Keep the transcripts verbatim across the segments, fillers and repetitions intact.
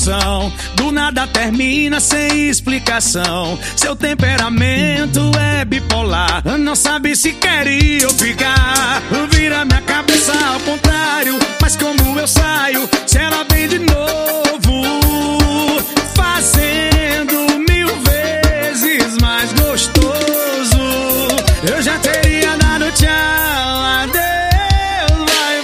confusão, do nada termina sem explicação. Seu temperamento é bipolar, não sabe se quer ir ou ficar. Vira minha cabeça ao contrário, mas como eu saio, se ela vem de novo, fazendo mil vezes mais gostoso. Eu já teria dado tchau, adeus, vai,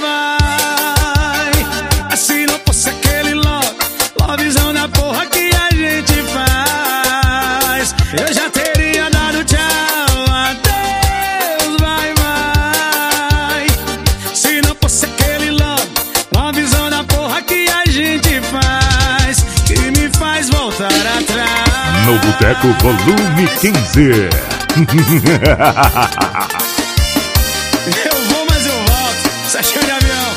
vai. Se não fosse aquele love, lovezão da porra que a gente faz, eu já teria dado tchau, adeus, vai, vai. Se não fosse aquele love, lovezão da porra que a gente faz, que me faz voltar atrás. No Boteco Volume quinze. Eu vou, mas eu volto. Sachão de avião.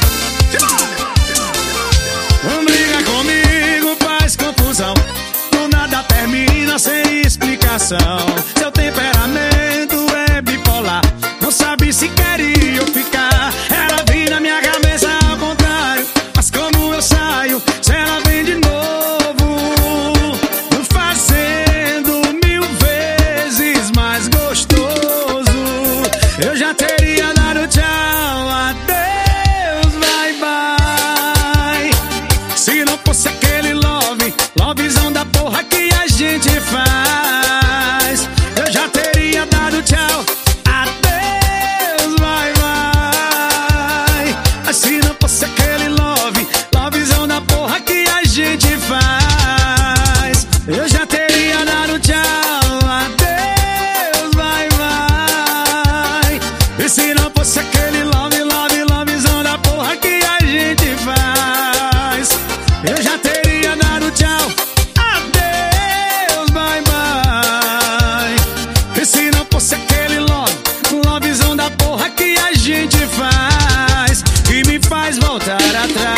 Não briga comigo, faz confusão, do nada termina sem explicação. Seu temperamento é bipolar, não sabe se quer ir ou ficar. Ela vira minha cabeça ao contrário, mas como eu saio, se ela vem de novo, fazendo mil vezes mais gostoso. Eu já teria dado tchau, adeus, vai, vai. Se não fosse aquele love, lovezão da porra que a gente faz, eu já teria dado tchau, adeus, vai, vai. Se não fosse aquele love, lovezão da porra que a gente faz, eu já teria dado tchau, adeus, vai, vai. E se não fosse aquele love, love, lovezão da porra que a gente faz, eu já teria dado tchau, adeus, vai, vai. E se não fosse aquele love, lovezão da porra que a gente faz, que me faz voltar atrás.